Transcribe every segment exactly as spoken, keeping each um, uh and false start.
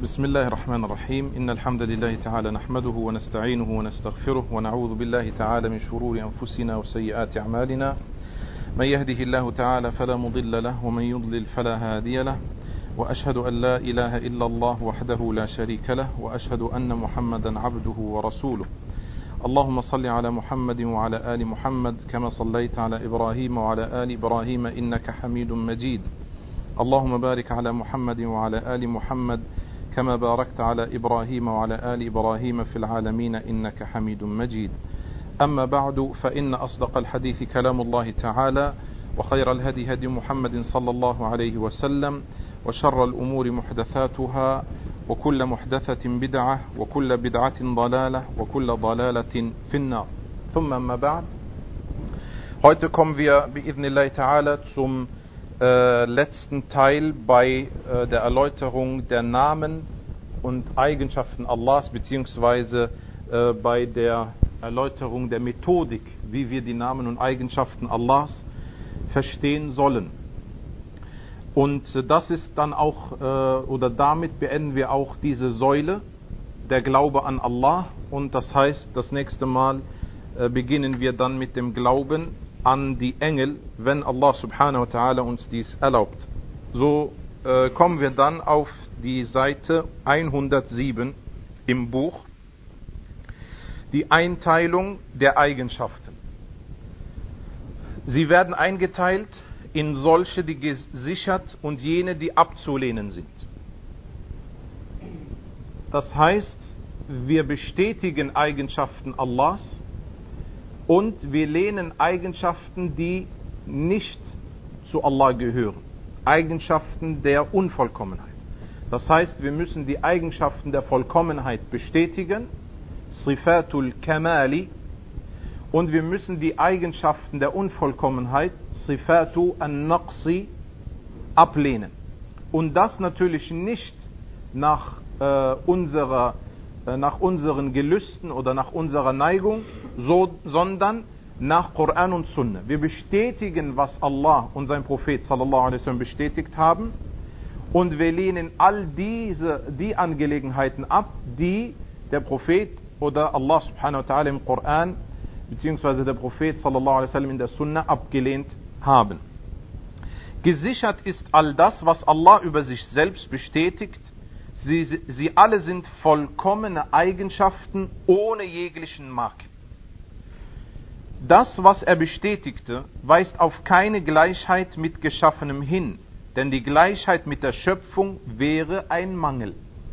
بسم الله الرحمن الرحيم إن الحمد لله تعالى نحمده ونستعينه ونستغفره ونعوذ بالله تعالى من شرور أنفسنا وسيئات أعمالنا من يهده الله تعالى فلا مضل له ومن يضلل فلا هادي له وأشهد أن لا إله إلا الله وحده لا شريك له وأشهد أن محمدا عبده ورسوله اللهم صل على محمد وعلى آل محمد كما صليت على إبراهيم وعلى آل إبراهيم إنك حميد مجيد اللهم بارك على محمد وعلى آل محمد كما باركت على إبراهيم وعلى آل إبراهيم في العالمين إنك حميد مجيد أما بعد فإن أصدق الحديث كلام الله تعالى وخير الهدي هدي محمد صلى الله عليه وسلم وشر الأمور محدثاتها وكل محدثة بدعة وكل بدعة ضلالة وكل ضلالة في النار ثم أما بعد. Heute kommen wir bi'idhnillahi ta'ala zum Äh, letzten Teil bei äh, der Erläuterung der Namen und Eigenschaften Allahs, beziehungsweise äh, bei der Erläuterung der Methodik, wie wir die Namen und Eigenschaften Allahs verstehen sollen. Und äh, das ist dann auch, äh, oder damit beenden wir auch diese Säule, der Glaube an Allah. Und das heißt, das nächste Mal äh, beginnen wir dann mit dem Glauben an die Engel, wenn Allah subhanahu wa ta'ala uns dies erlaubt. So äh, kommen wir dann auf die Seite hundertsieben im Buch, die Einteilung der Eigenschaften. Sie werden eingeteilt in solche, die gesichert und jene, die abzulehnen sind. Das heißt, wir bestätigen Eigenschaften Allahs, und wir lehnen Eigenschaften, die nicht zu Allah gehören. Eigenschaften der Unvollkommenheit. Das heißt, wir müssen die Eigenschaften der Vollkommenheit bestätigen, Sifatul Kamali, und wir müssen die Eigenschaften der Unvollkommenheit, Sifatu an-Naqsi, ablehnen. Und das natürlich nicht nach äh, unserer nach unseren Gelüsten oder nach unserer Neigung, so, sondern nach Koran und Sunna. Wir bestätigen, was Allah und sein Prophet sallallahu alaihi wasallam bestätigt haben, und wir lehnen all diese die Angelegenheiten ab, die der Prophet oder Allah subhanahu wa ta'ala im Koran beziehungsweise der Prophet sallallahu alaihi wasallam in der Sunna abgelehnt haben. Gesichert ist all das, was Allah über sich selbst bestätigt. Sie, sie alle sind vollkommene Eigenschaften ohne jeglichen Makel. Das, was er bestätigte, weist auf keine Gleichheit mit Geschaffenem hin, denn die Gleichheit mit der Schöpfung wäre ein Mangel.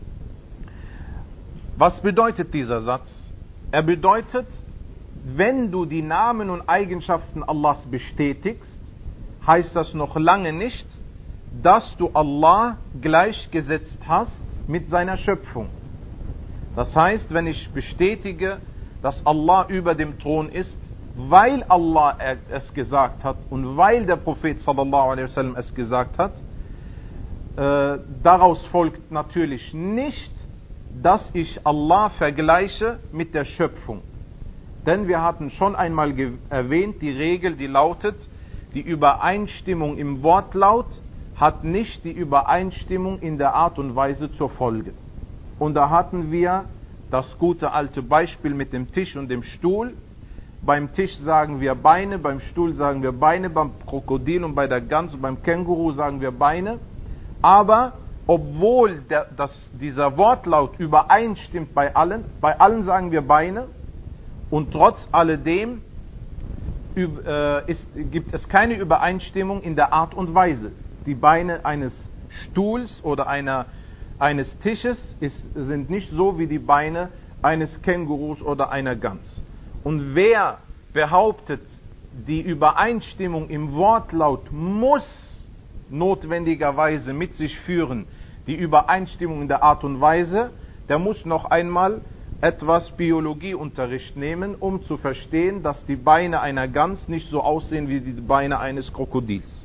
Was bedeutet dieser Satz? Er bedeutet, wenn du die Namen und Eigenschaften Allahs bestätigst, heißt das noch lange nicht, dass du Allah gleichgesetzt hast mit seiner Schöpfung. Das heißt, wenn ich bestätige, dass Allah über dem Thron ist, weil Allah es gesagt hat und weil der Prophet sallallahu alaihi wasallam es gesagt hat, äh, daraus folgt natürlich nicht, dass ich Allah vergleiche mit der Schöpfung. Denn wir hatten schon einmal erwähnt, die Regel, die lautet, die Übereinstimmung im Wortlaut hat nicht die Übereinstimmung in der Art und Weise zur Folge. Und da hatten wir das gute alte Beispiel mit dem Tisch und dem Stuhl. Beim Tisch sagen wir Beine, beim Stuhl sagen wir Beine, beim Krokodil und bei der Gans und beim Känguru sagen wir Beine. Aber obwohl der, das, dieser Wortlaut übereinstimmt bei allen, bei allen sagen wir Beine, und trotz alledem äh, ist, gibt es keine Übereinstimmung in der Art und Weise. Die Beine eines Stuhls oder einer, eines Tisches ist, sind nicht so wie die Beine eines Kängurus oder einer Gans. Und wer behauptet, die Übereinstimmung im Wortlaut muss notwendigerweise mit sich führen, die Übereinstimmung in der Art und Weise, der muss noch einmal etwas Biologieunterricht nehmen, um zu verstehen, dass die Beine einer Gans nicht so aussehen wie die Beine eines Krokodils.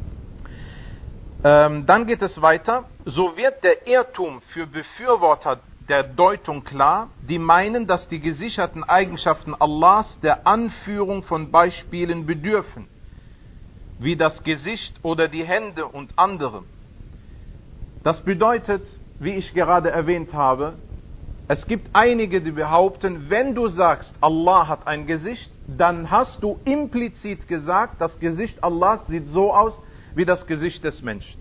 Ähm, dann geht es weiter. So wird der Irrtum für Befürworter der Deutung klar, die meinen, dass die gesicherten Eigenschaften Allahs der Anführung von Beispielen bedürfen, wie das Gesicht oder die Hände und andere. Das bedeutet, wie ich gerade erwähnt habe, es gibt einige, die behaupten, wenn du sagst, Allah hat ein Gesicht, dann hast du implizit gesagt, das Gesicht Allahs sieht so aus wie das Gesicht des Menschen.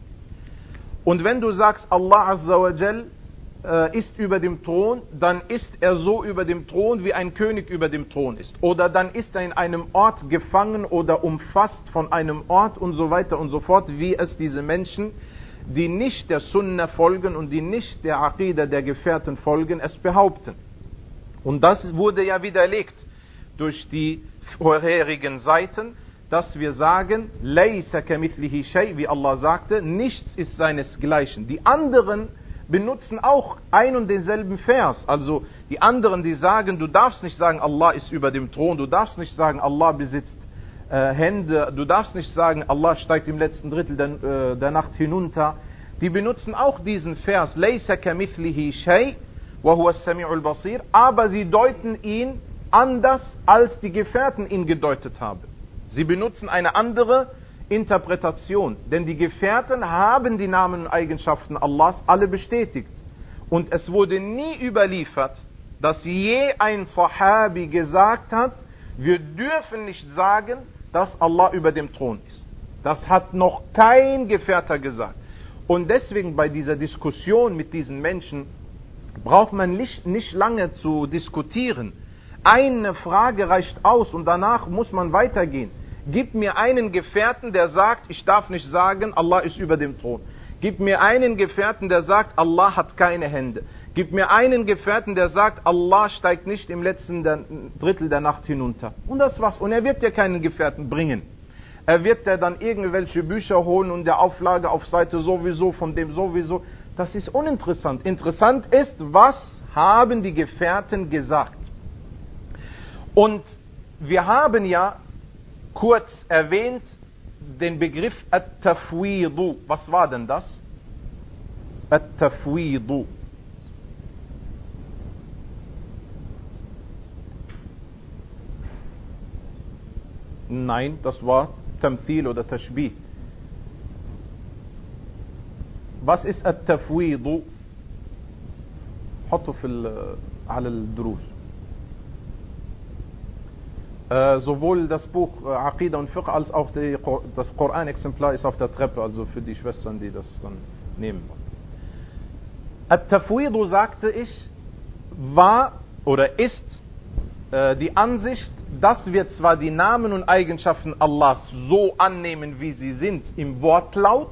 Und wenn du sagst, Allah Azza wa Jal äh, ist über dem Thron, dann ist er so über dem Thron, wie ein König über dem Thron ist. Oder dann ist er in einem Ort gefangen oder umfasst von einem Ort und so weiter und so fort, wie es diese Menschen, die nicht der Sunna folgen und die nicht der Aqidah der Gefährten folgen, es behaupten. Und das wurde ja widerlegt durch die vorherigen Seiten, dass wir sagen, Laysa kamithlihi shay, wie Allah sagte, nichts ist seinesgleichen. Die anderen benutzen auch ein und denselben Vers. Also die anderen, die sagen, du darfst nicht sagen, Allah ist über dem Thron, du darfst nicht sagen, Allah besitzt äh, Hände, du darfst nicht sagen, Allah steigt im letzten Drittel der, äh, der Nacht hinunter. Die benutzen auch diesen Vers, Laysa kamithlihi shay, wa huwa as-sami'ul basir, aber sie deuten ihn anders, als die Gefährten ihn gedeutet haben. Sie benutzen eine andere Interpretation, denn die Gefährten haben die Namen und Eigenschaften Allahs alle bestätigt. Und es wurde nie überliefert, dass je ein Sahabi gesagt hat, wir dürfen nicht sagen, dass Allah über dem Thron ist. Das hat noch kein Gefährter gesagt. Und deswegen bei dieser Diskussion mit diesen Menschen braucht man nicht, nicht lange zu diskutieren. Eine Frage reicht aus und danach muss man weitergehen. Gib mir einen Gefährten, der sagt, ich darf nicht sagen, Allah ist über dem Thron. Gib mir einen Gefährten, der sagt, Allah hat keine Hände. Gib mir einen Gefährten, der sagt, Allah steigt nicht im letzten Drittel der Nacht hinunter. Und das war's. Und er wird dir keinen Gefährten bringen. Er wird dir dann irgendwelche Bücher holen und der Auflage auf Seite sowieso, von dem sowieso. Das ist uninteressant. Interessant ist, was haben die Gefährten gesagt? Und wir haben ja kurz erwähnt den Begriff At-Tafwidu. Was war denn das? At-Tafwidu. Nein, das war Tamthil oder Tashbih. Was ist At-Tafwidu? حطه في على الدروس. Äh, sowohl das Buch äh, Aqidah und Fiqh als auch die, das Koran-Exemplar ist auf der Treppe, also für die Schwestern, die das dann nehmen wollen. At-Tafwidu, sagte ich, war oder ist äh, die Ansicht, dass wir zwar die Namen und Eigenschaften Allahs so annehmen, wie sie sind im Wortlaut,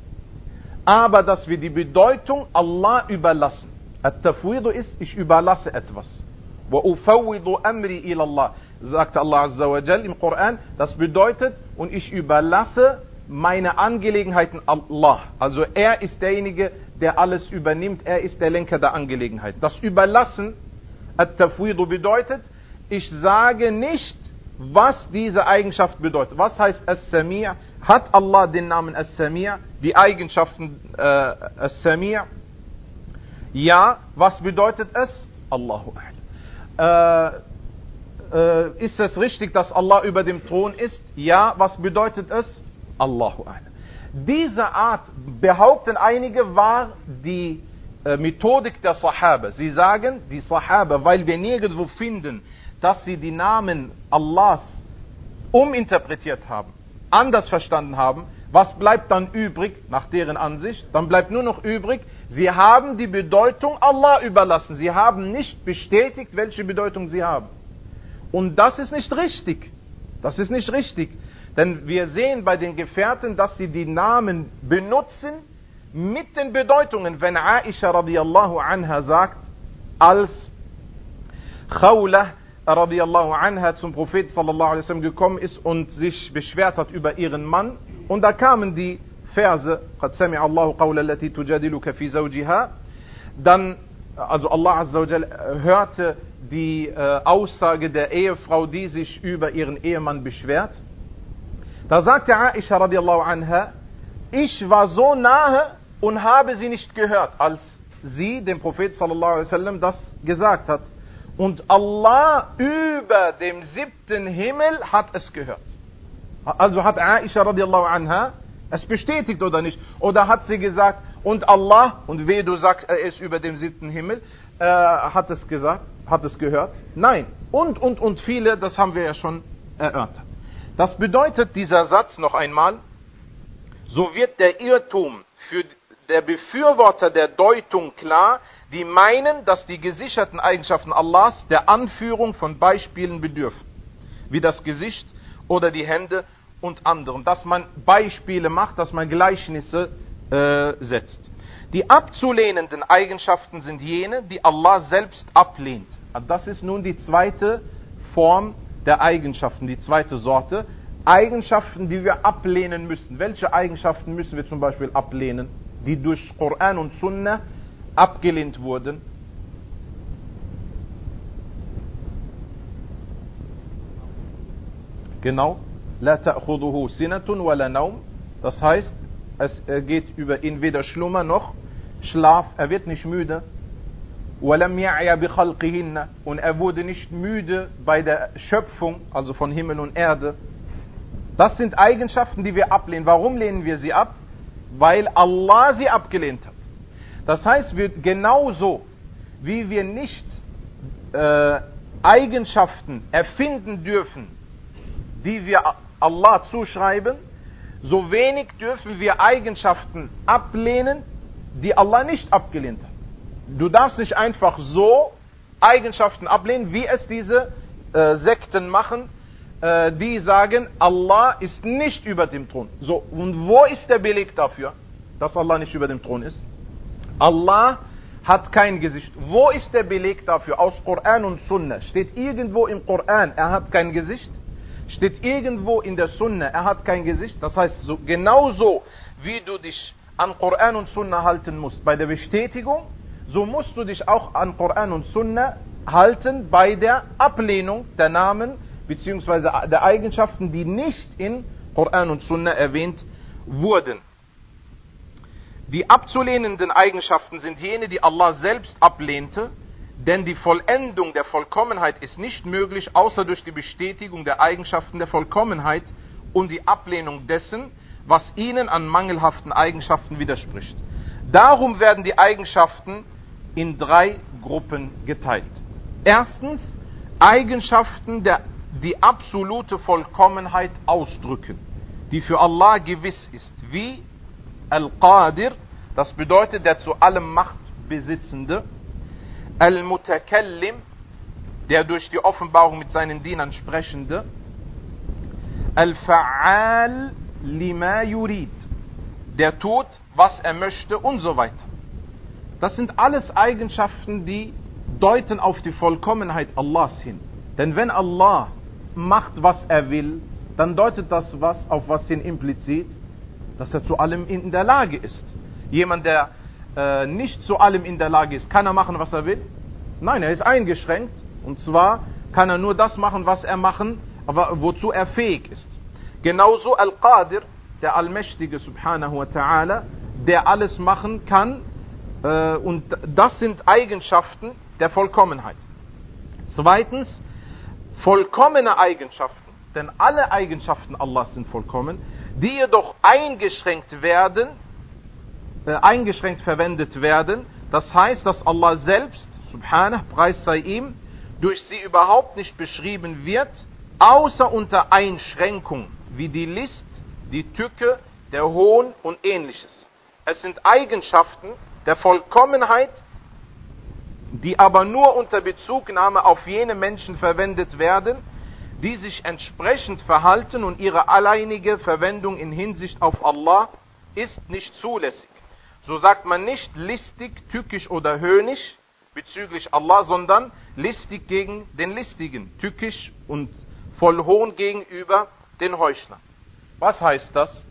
aber dass wir die Bedeutung Allah überlassen. At-Tafwidu ist, ich überlasse etwas. وَأُفَوِّضُ أَمْرِي إِلَى اللَّهِ, sagte Allah Azza wa Jal im Koran. Das bedeutet, und ich überlasse meine Angelegenheiten Allah. Also er ist derjenige, der alles übernimmt. Er ist der Lenker der Angelegenheit. Das Überlassen, At-Tafwidu, bedeutet, ich sage nicht, was diese Eigenschaft bedeutet. Was heißt As-Sami'? Hat Allah den Namen As-Sami'? Die Eigenschaften äh, As-Sami'? Ja. Was bedeutet es? Allahu A'lam. Äh, äh, ist es richtig, dass Allah über dem Thron ist? Ja. Was bedeutet es? Allahu A'lam. Diese Art, behaupten einige, war die äh, Methodik der Sahaba. Sie sagen, die Sahaba, weil wir nirgendwo finden, dass sie die Namen Allahs uminterpretiert haben, anders verstanden haben, was bleibt dann übrig, nach deren Ansicht? Dann bleibt nur noch übrig, sie haben die Bedeutung Allah überlassen. Sie haben nicht bestätigt, welche Bedeutung sie haben. Und das ist nicht richtig. Das ist nicht richtig. Denn wir sehen bei den Gefährten, dass sie die Namen benutzen mit den Bedeutungen. Wenn Aisha radiallahu anha sagt, als Khawlah radiallahu anha zum Propheten sallallahu alaihi wasallam gekommen ist und sich beschwert hat über ihren Mann, und da kamen die Verse, قَدْ سَمِعَ اللَّهُ قَوْلَ الَّتِي تُجَادِلُكَ فِي زَوْجِهَا, dann, also Allah Azza wa Jal hörte die äh, Aussage der Ehefrau, die sich über ihren Ehemann beschwert. Da sagte Aisha radiallahu anha, ich war so nahe und habe sie nicht gehört, als sie dem Propheten sallallahu alaihi wasallam das gesagt hat. Und Allah über dem siebten Himmel hat es gehört. Also hat Aisha radiallahu anha es bestätigt oder nicht? Oder hat sie gesagt, Und Allah, und wehe du sagst, er ist über dem siebten Himmel, äh, hat es gesagt, hat es gehört? Nein. Und, und, und viele, das haben wir ja schon erörtert. Das bedeutet, dieser Satz noch einmal, so wird der Irrtum für der Befürworter der Deutung klar, die meinen, dass die gesicherten Eigenschaften Allahs der Anführung von Beispielen bedürfen, wie das Gesicht oder die Hände und anderen. Dass man Beispiele macht, dass man Gleichnisse äh, setzt. Die abzulehnenden Eigenschaften sind jene, die Allah selbst ablehnt. Das ist nun die zweite Form der Eigenschaften, die zweite Sorte. Eigenschaften, die wir ablehnen müssen. Welche Eigenschaften müssen wir zum Beispiel ablehnen, die durch Koran und Sunna abgelehnt wurden? Genau. La ta'khuduhu sinatun wala naum. Das heißt, es geht über ihn weder Schlummer noch Schlaf. Er wird nicht müde. Walam ya'ya bi khalqihinna. Und er wurde nicht müde bei der Schöpfung, also von Himmel und Erde. Das sind Eigenschaften, die wir ablehnen. Warum lehnen wir sie ab? Weil Allah sie abgelehnt hat. Das heißt, wir, genauso wie wir nicht äh, Eigenschaften erfinden dürfen, die wir Allah zuschreiben, so wenig dürfen wir Eigenschaften ablehnen, die Allah nicht abgelehnt hat. Du darfst nicht einfach so Eigenschaften ablehnen, wie es diese äh, Sekten machen, äh, die sagen, Allah ist nicht über dem Thron. So, und wo ist der Beleg dafür, dass Allah nicht über dem Thron ist? Allah hat kein Gesicht. Wo ist der Beleg dafür? Aus Koran und Sunna. Steht irgendwo im Koran, er hat kein Gesicht? Steht irgendwo in der Sunna, er hat kein Gesicht? Das heißt, so, genauso wie du dich an Koran und Sunna halten musst bei der Bestätigung, so musst du dich auch an Koran und Sunna halten bei der Ablehnung der Namen bzw. der Eigenschaften, die nicht in Koran und Sunna erwähnt wurden. Die abzulehnenden Eigenschaften sind jene, die Allah selbst ablehnte, denn die Vollendung der Vollkommenheit ist nicht möglich, außer durch die Bestätigung der Eigenschaften der Vollkommenheit und die Ablehnung dessen, was ihnen an mangelhaften Eigenschaften widerspricht. Darum werden die Eigenschaften in drei Gruppen geteilt. Erstens, Eigenschaften, der, die absolute Vollkommenheit ausdrücken, die für Allah gewiss ist, wie Al-Qadir, das bedeutet der zu allem Macht Besitzende, Al-Mutakallim, der durch die Offenbarung mit seinen Dienern Sprechende, Al-Fa'al lima yurid, der tut, was er möchte und so weiter. Das sind alles Eigenschaften, die deuten auf die Vollkommenheit Allahs hin. Denn wenn Allah macht, was er will, dann deutet das was auf was hin implizit, dass er zu allem in der Lage ist. Jemand, der äh, nicht zu allem in der Lage ist, kann er machen, was er will? Nein, er ist eingeschränkt. Und zwar kann er nur das machen, was er machen, aber wozu er fähig ist. Genauso Al-Qadir, der Allmächtige Subhanahu wa Ta'ala, der alles machen kann. Äh, und das sind Eigenschaften der Vollkommenheit. Zweitens, vollkommene Eigenschaften. Denn alle Eigenschaften Allahs sind vollkommen, die jedoch eingeschränkt werden, äh, eingeschränkt verwendet werden. Das heißt, dass Allah selbst, Subhanahu, Preis sei ihm, durch sie überhaupt nicht beschrieben wird, außer unter Einschränkung, wie die List, die Tücke, der Hohn und ähnliches. Es sind Eigenschaften der Vollkommenheit, die aber nur unter Bezugnahme auf jene Menschen verwendet werden, die sich entsprechend verhalten, und ihre alleinige Verwendung in Hinsicht auf Allah ist nicht zulässig. So sagt man nicht listig, tückisch oder höhnisch bezüglich Allah, sondern listig gegen den Listigen, tückisch und voll Hohn gegenüber den Heuchlern. Was heißt das?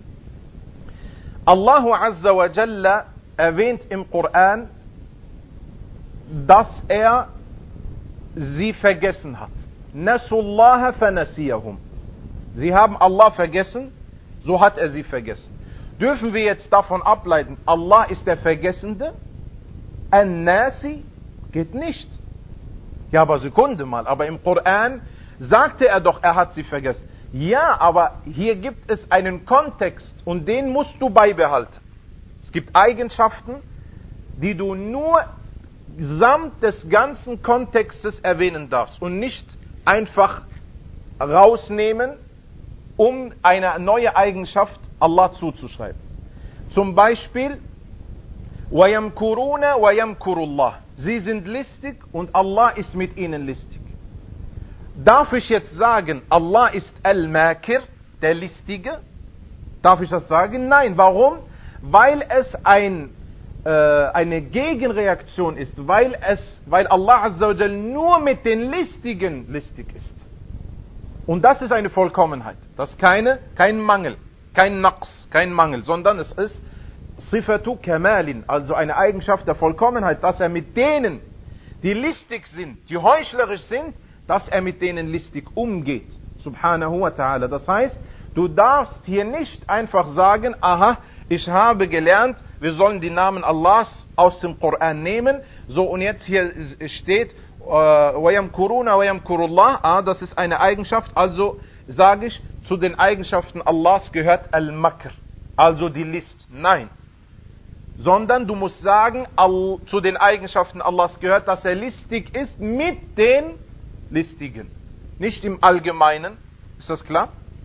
Allahu Azza wa Jalla erwähnt im Koran, dass er sie vergessen hat. Nasullaha fanasiyahum. Sie haben Allah vergessen, so hat er sie vergessen. Dürfen wir jetzt davon ableiten, Allah ist der Vergessende? An-Nasi geht nicht. Ja, aber Sekunde mal, aber im Koran sagte er doch, er hat sie vergessen. Ja, aber hier gibt es einen Kontext und den musst du beibehalten. Es gibt Eigenschaften, die du nur samt des ganzen Kontextes erwähnen darfst und nicht einfach rausnehmen, um eine neue Eigenschaft Allah zuzuschreiben. Zum Beispiel, وَيَمْكُرُونَ وَيَمْكُرُ اللَّهِ. Sie sind listig und Allah ist mit ihnen listig. Darf ich jetzt sagen, Allah ist Al-Makir, der Listige? Darf ich das sagen? Nein. Warum? Weil es ein, äh, eine Gegenreaktion ist, weil, es, weil Allah Azza wa Jal nur mit den Listigen listig ist. Und das ist eine Vollkommenheit. Das ist keine, kein Mangel, kein Naqs, kein Mangel, sondern es ist Sifatu Kamalin, also eine Eigenschaft der Vollkommenheit, dass er mit denen, die listig sind, die heuchlerisch sind, dass er mit denen listig umgeht. Subhanahu wa ta'ala. Das heißt, du darfst hier nicht einfach sagen, aha, ich habe gelernt, wir sollen die Namen Allahs aus dem Koran nehmen. So, und jetzt hier steht, وَيَمْكُرُونَ وَيَمْكُرُ اللَّهِ. Ah, das ist eine Eigenschaft, also sage ich, zu den Eigenschaften Allahs gehört Al-Makr, also die List. Nein. Sondern du musst sagen, all, zu den Eigenschaften Allahs gehört, dass er listig ist mit den Listigen. Nicht im Allgemeinen. Ist das klar?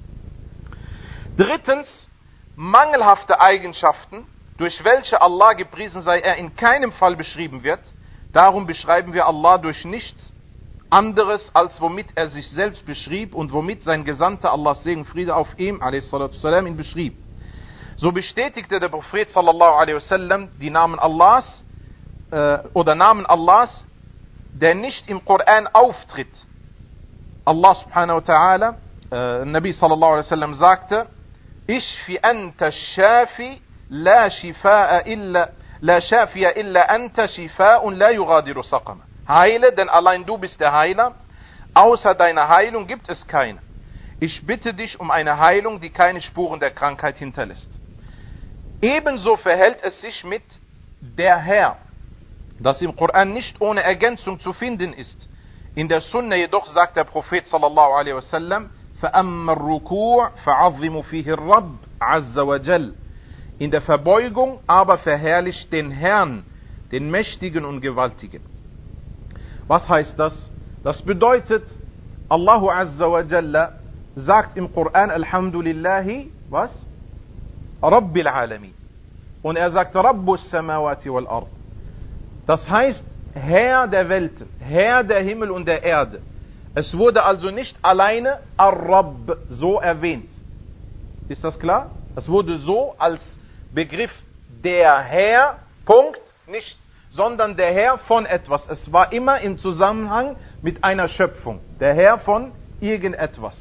Drittens, mangelhafte Eigenschaften, durch welche Allah, gepriesen sei er, in keinem Fall beschrieben wird. Darum beschreiben wir Allah durch nichts anderes, als womit er sich selbst beschrieb und womit sein Gesandter, Allahs Segen, Friede auf ihm, a s. ihn beschrieb. So bestätigte der Prophet sallallahu alaihi wasallam die Namen Allahs äh, oder Namen Allahs, der nicht im Koran auftritt. Allah subhanahu wa ta'ala, äh, Nabi sallallahu alaihi wasallam sagte, Ishfi anta shafi la shifaa illa la shafiya illa anta shifaa'un la yughadiru saqama. Heile, denn allein du bist der Heiler. Außer deiner Heilung gibt es keine. Ich bitte dich um eine Heilung, die keine Spuren der Krankheit hinterlässt. Ebenso verhält es sich mit der Herr, das im Koran nicht ohne Ergänzung zu finden ist. In der Sunna jedoch sagt der Prophet sallallahu alaihi wasallam, فَأَمَّا الرُّكُوعُ فَعَظِّمُ فِيهِ الرَّبِّ عَزَّ وَجَلَّ. In der Verbeugung aber verherrlicht den Herrn, den Mächtigen und Gewaltigen. Was heißt das? Das bedeutet, Allahu Azza wa Jalla sagt im Koran, Alhamdulillahi, was? Rabbil Alamin. Und er sagt, Rabbus Samawati wal Ard. Das heißt, Herr der Welten, Herr der Himmel und der Erde. Es wurde also nicht alleine Ar-Rabb so erwähnt. Ist das klar? Es wurde so als Begriff der Herr, Punkt, nicht, sondern der Herr von etwas. Es war immer im Zusammenhang mit einer Schöpfung. Der Herr von irgendetwas.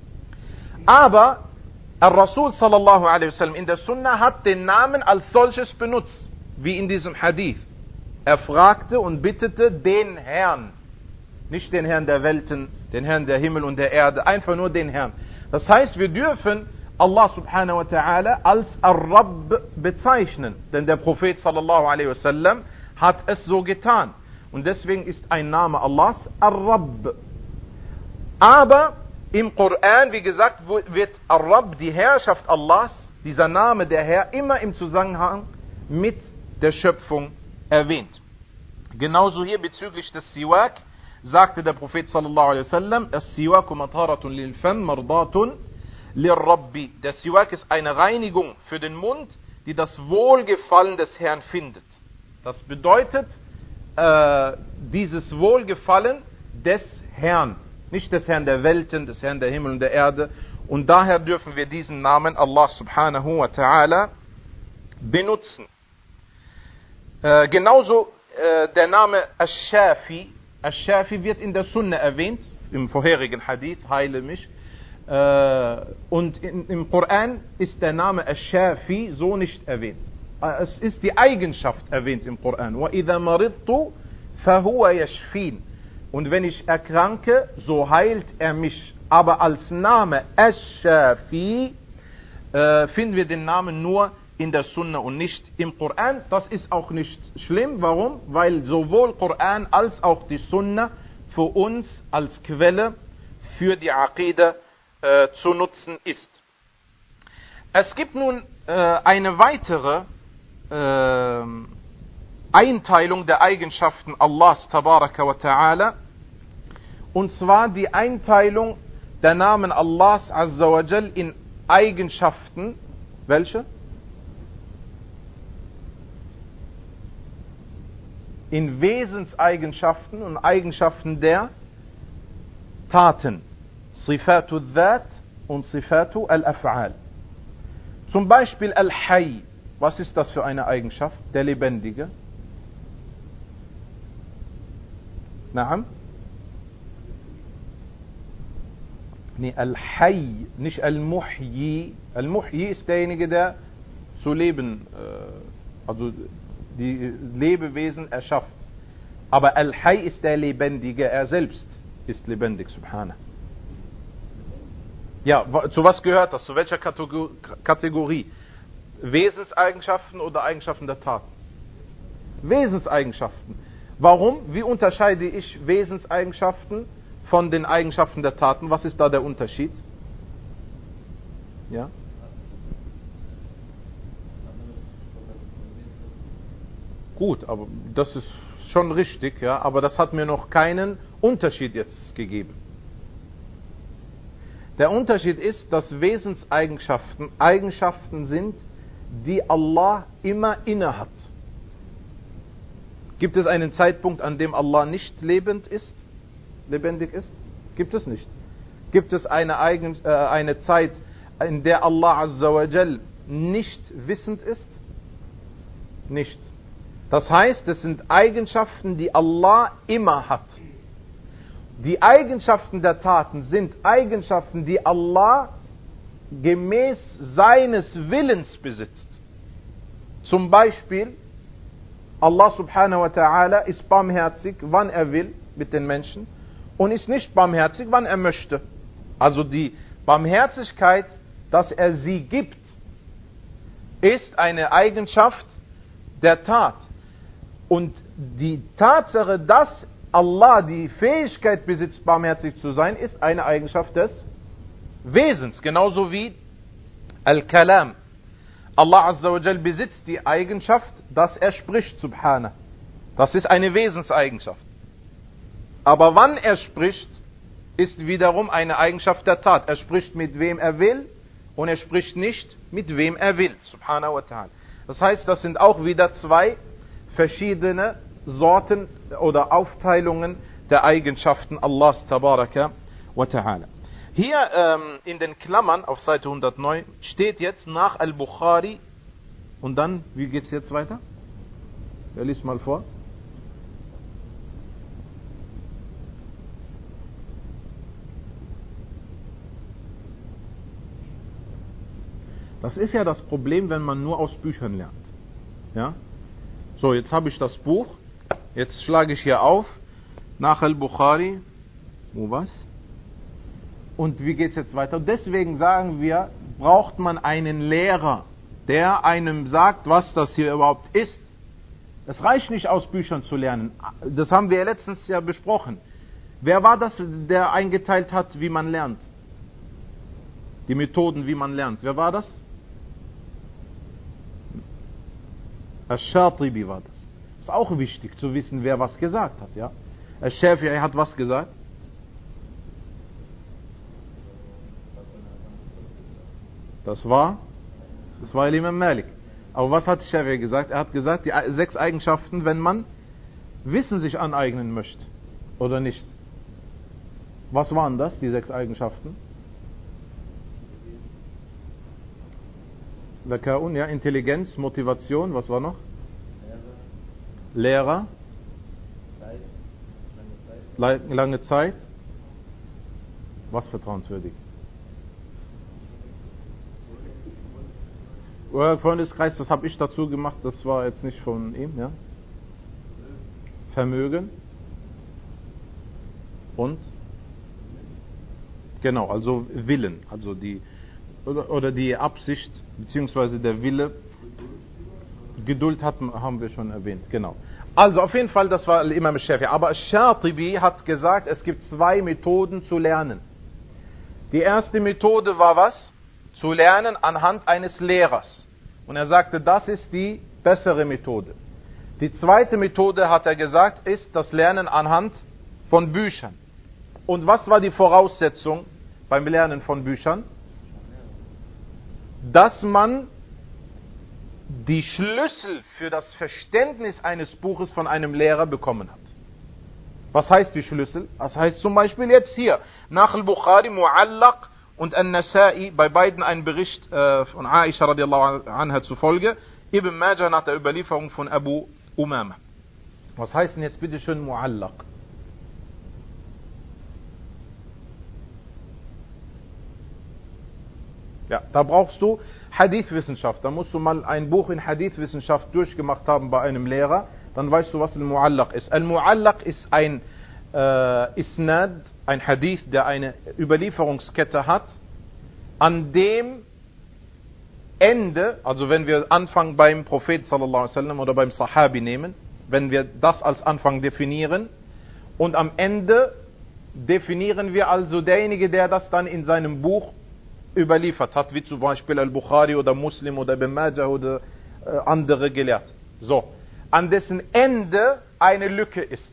Aber Al-Rasul sallallahu alaihi wasallam in der Sunna hat den Namen als solches benutzt, wie in diesem Hadith. Er fragte und bittete den Herrn. Nicht den Herrn der Welten, den Herrn der Himmel und der Erde, einfach nur den Herrn. Das heißt, wir dürfen Allah subhanahu wa ta'ala als Ar-Rabb bezeichnen. Denn der Prophet sallallahu alaihi wasallam hat es so getan. Und deswegen ist ein Name Allahs Ar-Rabb. Aber im Koran, wie gesagt, wird Ar-Rabb, die Herrschaft Allahs, dieser Name der Herr, immer im Zusammenhang mit der Schöpfung erwähnt. Genauso hier bezüglich des Siwak sagte der Prophet sallallahu alaihi wasallam, As-Siwaku mataratun lil fam mardatun lir Rabbi. Der Siwak ist eine Reinigung für den Mund, die das Wohlgefallen des Herrn findet. Das bedeutet, äh, dieses Wohlgefallen des Herrn. Nicht des Herrn der Welten, des Herrn der Himmel und der Erde. Und daher dürfen wir diesen Namen Allah subhanahu wa ta'ala benutzen. Äh, genauso äh, der Name Ash-Shafi. Ash-Shafi wird in der Sunna erwähnt, im vorherigen Hadith, heile mich. Äh, und in, im Koran ist der Name Ash-Shafi so nicht erwähnt. Es ist die Eigenschaft erwähnt im Koran. وَإِذَا مَرِضْتُ فَهُوَ يَشْفِينَ. Und wenn ich erkranke, so heilt er mich. Aber als Name Ash-Shafi äh, finden wir den Namen nur in der Sunna und nicht im Koran. Das ist auch nicht schlimm. Warum? Weil sowohl Koran als auch die Sunna für uns als Quelle für die Aqida äh, zu nutzen ist. Es gibt nun äh, eine weitere äh, äh, Einteilung der Eigenschaften Allahs Tabaraka wa Ta'ala, und zwar die Einteilung der Namen Allahs Azza wa Jal in Eigenschaften. Welche? In Wesenseigenschaften und Eigenschaften der Taten. Sifatu Dhat und Sifatu Al-Af'al. Zum Beispiel Al-Hayy. Was ist das für eine Eigenschaft? Der Lebendige. Naam? Nee, Al-Hayy, nicht Al-Muhyi. Al-Muhyi ist derjenige, der zu leben, äh, also die Lebewesen erschafft. Aber Al-Hayy ist der Lebendige, er selbst ist lebendig, subhanah. Ja, zu was gehört das? Zu welcher Kategorie? Wesenseigenschaften oder Eigenschaften der Tat? Wesenseigenschaften. Warum? Wie unterscheide ich Wesenseigenschaften von den Eigenschaften der Taten? Was ist da der Unterschied? Ja? Gut, aber das ist schon richtig, ja, aber das hat mir noch keinen Unterschied jetzt gegeben. Der Unterschied ist, dass Wesenseigenschaften Eigenschaften sind, die Allah immer inne hat. Gibt es einen Zeitpunkt, an dem Allah nicht lebend ist, lebendig ist? Gibt es nicht. Gibt es eine, Eigen, äh, eine Zeit, in der Allah Azza wa Jal nicht wissend ist? Nicht. Das heißt, es sind Eigenschaften, die Allah immer hat. Die Eigenschaften der Taten sind Eigenschaften, die Allah gemäß seines Willens besitzt. Zum Beispiel, Allah subhanahu wa ta'ala ist barmherzig, wann er will mit den Menschen, und ist nicht barmherzig, wann er möchte. Also die Barmherzigkeit, dass er sie gibt, ist eine Eigenschaft der Tat. Und die Tatsache, dass Allah die Fähigkeit besitzt, barmherzig zu sein, ist eine Eigenschaft des Wesens. Genauso wie Al-Kalam. Allah Azza wa Jal besitzt die Eigenschaft, dass er spricht, subhanah. Das ist eine Wesenseigenschaft. Aber wann er spricht, ist wiederum eine Eigenschaft der Tat. Er spricht mit wem er will und er spricht nicht mit wem er will, subhanahu wa ta'ala. Das heißt, das sind auch wieder zwei verschiedene Sorten oder Aufteilungen der Eigenschaften Allahs Tabaraka wa Ta'ala. Hier ähm, in den Klammern auf Seite hundertneun steht jetzt nach Al-Bukhari und dann, wie geht es jetzt weiter? Wer liest mal vor? Das ist ja das Problem, wenn man nur aus Büchern lernt. Ja? So, jetzt habe ich das Buch. Jetzt schlage ich hier auf. Nach Al-Bukhari. Wo was? Und wie geht es jetzt weiter? Deswegen sagen wir, braucht man einen Lehrer, der einem sagt, was das hier überhaupt ist. Es reicht nicht, aus Büchern zu lernen. Das haben wir letztens ja besprochen. Wer war das, der eingeteilt hat, wie man lernt? Die Methoden, wie man lernt. Wer war das? Ash-Shatibi war das. Ist auch wichtig zu wissen, wer was gesagt hat. Ja? Ash-Shafi'i hat was gesagt? Das war, das war Imam Malik. Aber was hat Shafi'i gesagt? Er hat gesagt, die sechs Eigenschaften, wenn man Wissen sich aneignen möchte oder nicht. Was waren das, die sechs Eigenschaften? Zakaun, ja, Intelligenz, Motivation, was war noch? Lehrer, Lehrer. Zeit. Lange Zeit, was vertrauenswürdig? Freundeskreis, das habe ich dazu gemacht, das war jetzt nicht von ihm, ja? Vermögen und genau, also Willen, also die oder, oder die Absicht beziehungsweise der Wille. Geduld hat, haben wir schon erwähnt, genau. Also auf jeden Fall, das war Imam Shafi'i. Aber Shatibi hat gesagt, es gibt zwei Methoden zu lernen. Die erste Methode war was? Zu lernen anhand eines Lehrers. Und er sagte, das ist die bessere Methode. Die zweite Methode, hat er gesagt, ist das Lernen anhand von Büchern. Und was war die Voraussetzung beim Lernen von Büchern? Dass man die Schlüssel für das Verständnis eines Buches von einem Lehrer bekommen hat. Was heißt die Schlüssel? Das heißt zum Beispiel jetzt hier, nach al-Bukhari, Mu'allaq und An-Nasa'i, bei beiden ein Bericht äh, von Aisha radiallahu anha zufolge, Ibn Majah nach der Überlieferung von Abu Umama. Was heißt denn jetzt bitte schön Mu'allaq? Ja, da brauchst du Hadith-Wissenschaft. Da musst du mal ein Buch in Hadith-Wissenschaft durchgemacht haben bei einem Lehrer. Dann weißt du, was Al-Mu'allaq ist. Al-Mu'allaq ist ein äh, Isnad, ein Hadith, der eine Überlieferungskette hat, an dem Ende, also wenn wir Anfang beim Prophet sallallahu alaihi wasallam oder beim Sahabi nehmen, wenn wir das als Anfang definieren und am Ende definieren wir also derjenige, der das dann in seinem Buch überliefert hat, wie zum Beispiel Al-Bukhari oder Muslim oder Ibn Majah oder äh, andere Gelehrte. So, an dessen Ende eine Lücke ist.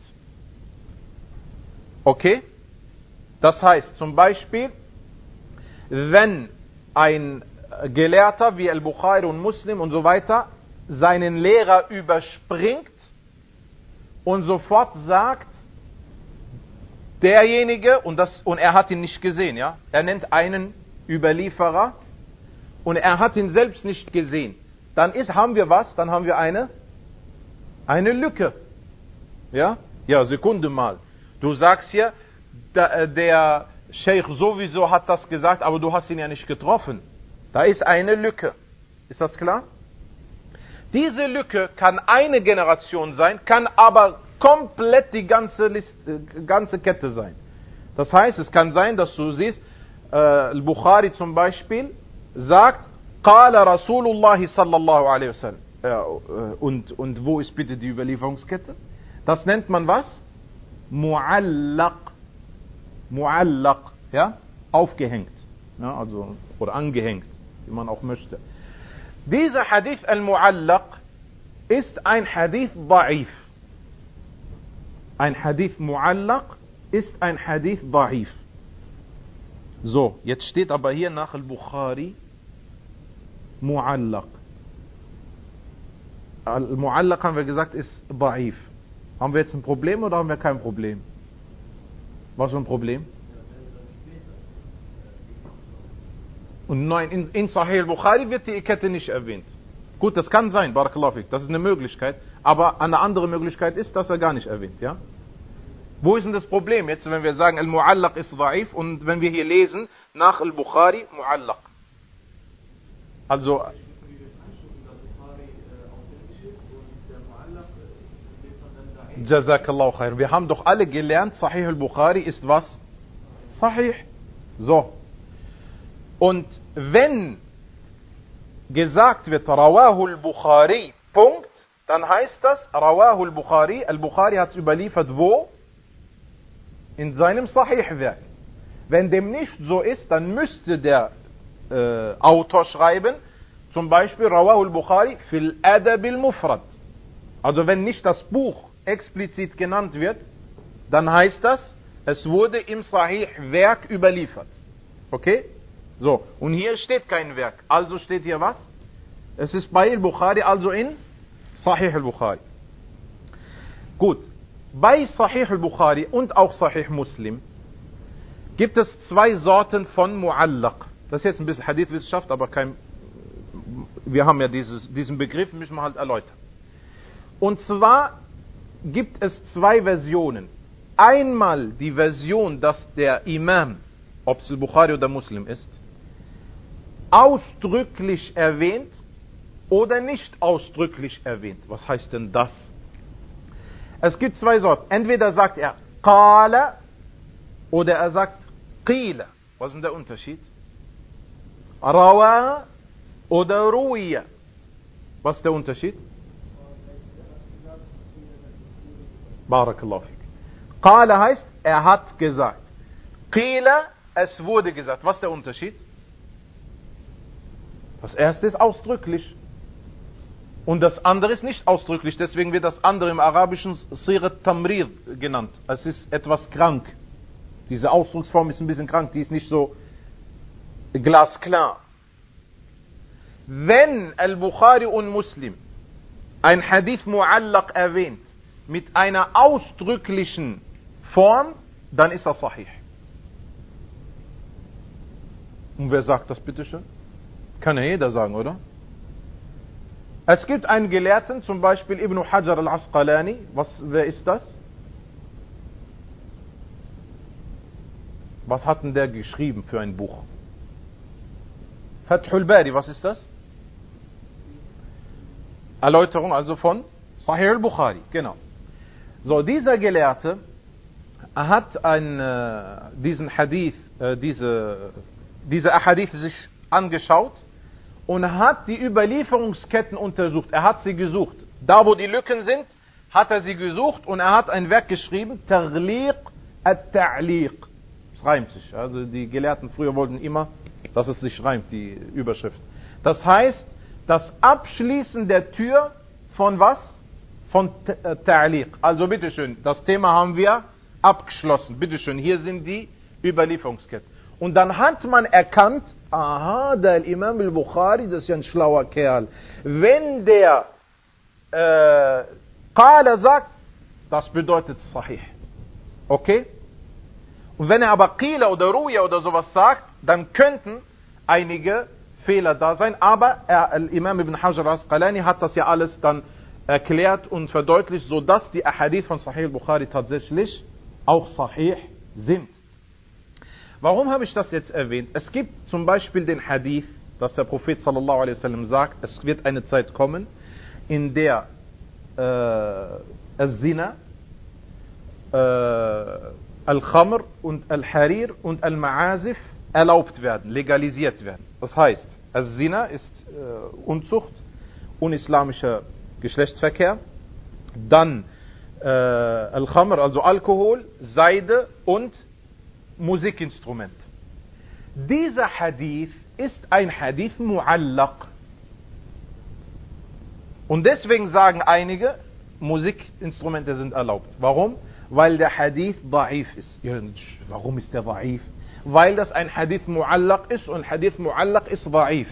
Okay? Das heißt zum Beispiel, wenn ein Gelehrter wie Al-Bukhari und Muslim und so weiter seinen Lehrer überspringt und sofort sagt, derjenige, und, das, und er hat ihn nicht gesehen, ja, er nennt einen Überlieferer und er hat ihn selbst nicht gesehen, dann ist, haben wir was? Dann haben wir eine, eine Lücke. Ja? Ja, Sekunde mal. Du sagst hier, der, der Sheikh sowieso hat das gesagt, aber du hast ihn ja nicht getroffen. Da ist eine Lücke. Ist das klar? Diese Lücke kann eine Generation sein, kann aber komplett die ganze, Liste, ganze Kette sein. Das heißt, es kann sein, dass du siehst, äh, Al-Bukhari zum Beispiel sagt, Qala Rasulullah sallallahu alaihi wasallam. Ja, und, und wo ist bitte die Überlieferungskette? Das nennt man was? Mu'allaq. Mu'allaq. Ja? Aufgehängt. Ja, also, oder angehängt, wie man auch möchte. Dieser Hadith al-Mu'allaq ist ein Hadith da'if. Ein Hadith Mu'allaq ist ein Hadith da'if. So, jetzt steht aber hier nach al-Bukhari Mu'allaq. Al-Mu'allaq haben wir gesagt ist da'if. Haben wir jetzt ein Problem oder haben wir kein Problem? Was für ein Problem? Und nein, in, in Sahih al-Bukhari wird die Kette nicht erwähnt. Gut, das kann sein, Barakallahu fik, das ist eine Möglichkeit, aber eine andere Möglichkeit ist, dass er gar nicht erwähnt, ja? Wo ist denn das Problem jetzt, wenn wir sagen, Al-Mu'allaq ist da'if und wenn wir hier lesen, nach Al-Bukhari, Mu'allaq. Also, Jazakallahu khair. Wir haben doch alle gelernt, Sahih al-Bukhari ist was? Sahih. So. Und wenn gesagt wird, Rawahu al-Bukhari, Punkt, dann heißt das, Rawahu al-Bukhari, al-Bukhari hat es überliefert, wo? In seinem Sahih-Werk. Wenn dem nicht so ist, dann müsste der äh, Autor schreiben, zum Beispiel Rawahu al-Bukhari fil Adab al-Mufrad. Also wenn nicht das Buch explizit genannt wird, dann heißt das, es wurde im Sahih-Werk überliefert. Okay? So, und hier steht kein Werk. Also steht hier was? Es ist bei al-Bukhari, also in Sahih al-Bukhari. Gut. Bei Sahih al-Bukhari und auch Sahih Muslim gibt es zwei Sorten von Mu'allaq. Das ist jetzt ein bisschen Hadith-Wissenschaft, aber kein, wir haben ja dieses, diesen Begriff, müssen wir halt erläutern. Und zwar gibt es zwei Versionen. Einmal die Version, dass der Imam, ob es al-Bukhari oder Muslim ist, ausdrücklich erwähnt oder nicht ausdrücklich erwähnt. Was heißt denn das? Es gibt zwei Sorten. Entweder sagt er Qala oder er sagt Qila. Was ist denn der Unterschied? Rawa oder Ruwiya. Was ist der Unterschied? Barakallahu fik. Qala heißt, er hat gesagt. Qila, es wurde gesagt. Was ist der Unterschied? Das erste ist ausdrücklich. Und das andere ist nicht ausdrücklich, deswegen wird das andere im Arabischen Sirat Tamrir genannt. Es ist etwas krank. Diese Ausdrucksform ist ein bisschen krank, die ist nicht so glasklar. Wenn Al-Bukhari und Muslim ein Hadith Mu'allaq erwähnt mit einer ausdrücklichen Form, dann ist er sahih. Und wer sagt das bitteschön? Kann ja jeder sagen, oder? Es gibt einen Gelehrten, zum Beispiel Ibn Hajar al-Asqalani. Was, wer ist das? Was hat denn der geschrieben für ein Buch? Fathul Bari, was ist das? Erläuterung also von Sahih al-Bukhari, genau. So, dieser Gelehrte hat ein, äh, diesen Hadith, äh, diese, diese Ahadith sich angeschaut und hat die Überlieferungsketten untersucht. Er hat sie gesucht. Da, wo die Lücken sind, hat er sie gesucht und er hat ein Werk geschrieben, Taghliq at-Ta'liq. Es reimt sich. Also die Gelehrten früher wollten immer, dass es sich reimt, die Überschrift. Das heißt, das Abschließen der Tür von was? Von Ta'liq. Also bitteschön, das Thema haben wir abgeschlossen. Bitteschön, hier sind die Überlieferungsketten. Und dann hat man erkannt, aha, der Imam al-Bukhari, das ist ja ein schlauer Kerl. Wenn der äh, Qala sagt, das bedeutet Sahih. Okay? Und wenn er aber Qila oder Ruya oder sowas sagt, dann könnten einige Fehler da sein. Aber er, Imam Ibn Hajar al-Asqalani hat das ja alles dann erklärt und verdeutlicht, sodass die Ahadith von Sahih al-Bukhari tatsächlich auch Sahih sind. Warum habe ich das jetzt erwähnt? Es gibt zum Beispiel den Hadith, dass der Prophet sallallahu alaihi wasallam sagt, es wird eine Zeit kommen, in der äh, Al-Zina, äh, Al-Khamr und Al-Harir und Al-Ma'azif erlaubt werden, legalisiert werden. Das heißt, Al-Zina ist äh, Unzucht, unislamischer Geschlechtsverkehr, dann äh, Al-Khamr, also Alkohol, Seide und Musikinstrument. Dieser Hadith ist ein Hadith Mu'allaq. Und deswegen sagen einige, Musikinstrumente sind erlaubt. Warum? Weil der Hadith da'if ist. Ja, warum ist der da'if? Weil das ein Hadith Mu'allaq ist und Hadith Mu'allaq ist da'if.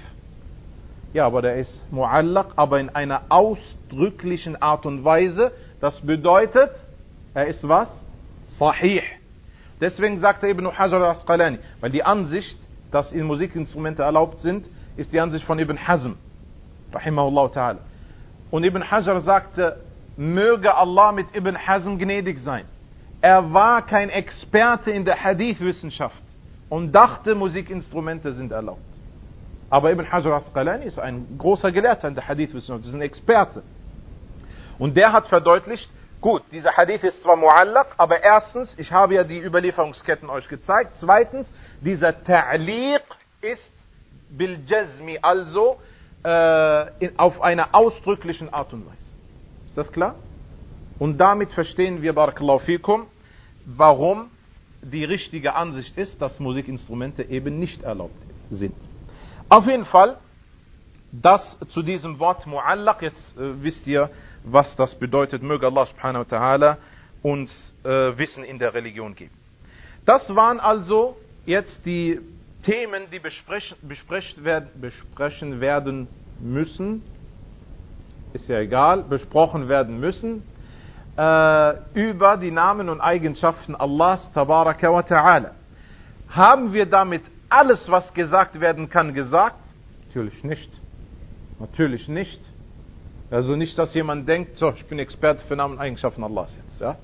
Ja, aber der ist Mu'allaq, aber in einer ausdrücklichen Art und Weise. Das bedeutet, er ist was? Sahih. Deswegen sagte Ibn Hajar al-Asqalani, weil die Ansicht, dass in Musikinstrumente erlaubt sind, ist die Ansicht von Ibn Hazm, rahimahullah ta'ala. Und Ibn Hajar sagte, möge Allah mit Ibn Hazm gnädig sein. Er war kein Experte in der Hadith-Wissenschaft und dachte, Musikinstrumente sind erlaubt. Aber Ibn Hajar al-Asqalani ist ein großer Gelehrter in der Hadith-Wissenschaft, ist ein Experte. Und der hat verdeutlicht, gut, dieser Hadith ist zwar Mu'allaq, aber erstens, ich habe ja die Überlieferungsketten euch gezeigt. Zweitens, dieser Ta'liq ist bil Jazmi, also äh, in, auf einer ausdrücklichen Art und Weise. Ist das klar? Und damit verstehen wir, Barakallahu fikum, warum die richtige Ansicht ist, dass Musikinstrumente eben nicht erlaubt sind. Auf jeden Fall, das zu diesem Wort Mu'allaq, jetzt äh, wisst ihr, was das bedeutet. Möge Allah subhanahu wa ta'ala uns äh, Wissen in der Religion geben. Das waren also jetzt die Themen, die besprechen, besprechen, werden, besprechen werden müssen. Ist ja egal, besprochen werden müssen. Äh, über die Namen und Eigenschaften Allahs tabaraka wa ta'ala. Haben wir damit alles, was gesagt werden kann, gesagt? Natürlich nicht. Natürlich nicht. Also nicht, dass jemand denkt, so, ich bin Experte für Namen und Eigenschaften Allahs jetzt. Ja?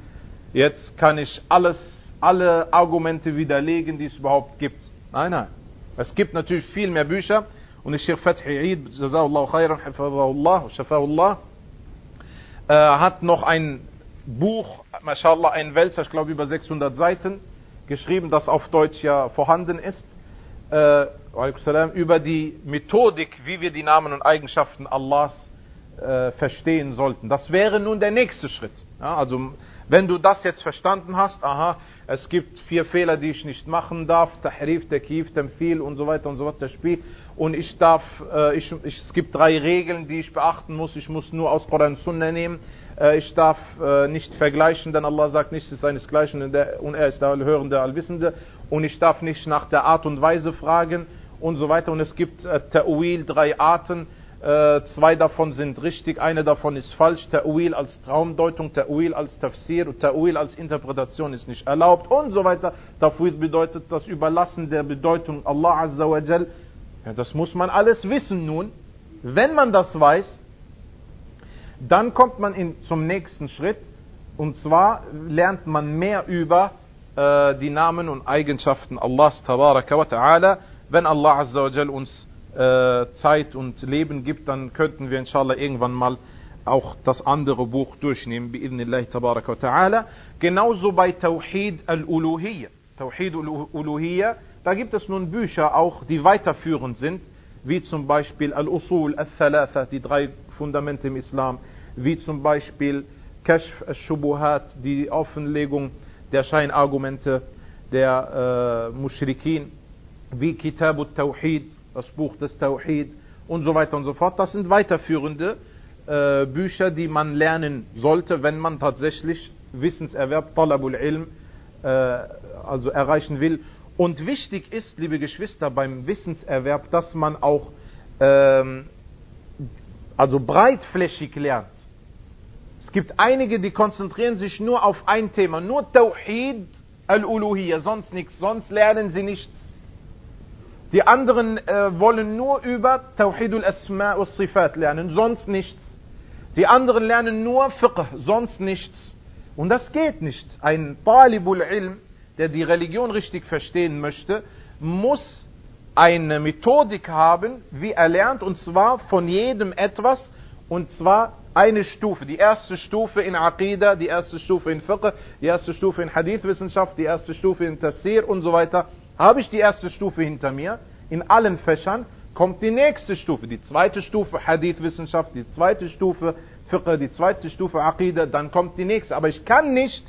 Jetzt kann ich alles, alle Argumente widerlegen, die es überhaupt gibt. Nein, nein. Es gibt natürlich viel mehr Bücher. Und ich Sheikh Fathi Eid, Jazahullah khairan, hafazahullah, shafahullah, äh, hat noch ein Buch, mashallah, ein Wälzer, ich glaube über sechshundert Seiten, geschrieben, das auf Deutsch ja vorhanden ist. Äh, über die Methodik, wie wir die Namen und Eigenschaften Allahs äh, verstehen sollten. Das wäre nun der nächste Schritt. Ja, also wenn du das jetzt verstanden hast, aha, es gibt vier Fehler, die ich nicht machen darf, Tahrif, Takif, Tamthil und so weiter und so weiter, das Spiel. Und ich darf, äh, ich, ich, es gibt drei Regeln, die ich beachten muss, ich muss nur aus Koran und Sunna nehmen, äh, ich darf äh, nicht vergleichen, denn Allah sagt, nichts ist seinesgleichen und, der, und er ist der Allhörende, Allwissende, und ich darf nicht nach der Art und Weise fragen und so weiter. Und es gibt äh, Ta'wil, drei Arten, äh, zwei davon sind richtig, eine davon ist falsch. Ta'wil als Traumdeutung, Ta'wil als Tafsir und Ta'wil als Interpretation ist nicht erlaubt und so weiter. Tafwid bedeutet das Überlassen der Bedeutung Allah Azza wa Jal. Ja, das muss man alles wissen nun. Wenn man das weiß, dann kommt man in, zum nächsten Schritt, und zwar lernt man mehr über äh, die Namen und Eigenschaften Allahs Tabaraka wa Ta'ala. Wenn Allah Azza wa Jal uns äh, Zeit und Leben gibt, dann könnten wir inshallah irgendwann mal auch das andere Buch durchnehmen, bi'idhnillahi Tabaraka wa Ta'ala. Genauso bei Tawhid al-Uluhiyya. Tawhid al-Uluhiyya, da gibt es nun Bücher auch, die weiterführend sind, wie zum Beispiel Al-Usul al-Thalatha, die drei Fundamente im Islam, wie zum Beispiel Kashf al-Shubuhat, die Offenlegung der Scheinargumente der äh, Mushrikin, wie Kitab al-Tawhid, das Buch des Tawhid und so weiter und so fort. Das sind weiterführende äh, Bücher, die man lernen sollte, wenn man tatsächlich Wissenserwerb, Talabul Ilm, äh, also erreichen will. Und wichtig ist, liebe Geschwister, beim Wissenserwerb, dass man auch ähm, also breitflächig lernt. Es gibt einige, die konzentrieren sich nur auf ein Thema, nur Tawhid al-Uluhiyya, sonst nichts, sonst lernen sie nichts. Die anderen äh, wollen nur über Tawhid al-Asma' wa-Sifat lernen, sonst nichts. Die anderen lernen nur Fiqh, sonst nichts. Und das geht nicht. Ein Talibul Ilm, der die Religion richtig verstehen möchte, muss eine Methodik haben, wie er lernt, und zwar von jedem etwas, und zwar eine Stufe. Die erste Stufe in Aqidah, die erste Stufe in Fiqh, die erste Stufe in Hadith-Wissenschaft, die erste Stufe in Tafsir und so weiter. Habe ich die erste Stufe hinter mir, in allen Fächern, kommt die nächste Stufe, die zweite Stufe Hadith-Wissenschaft, die zweite Stufe Fiqh, die zweite Stufe Aqidah, dann kommt die nächste. Aber ich kann nicht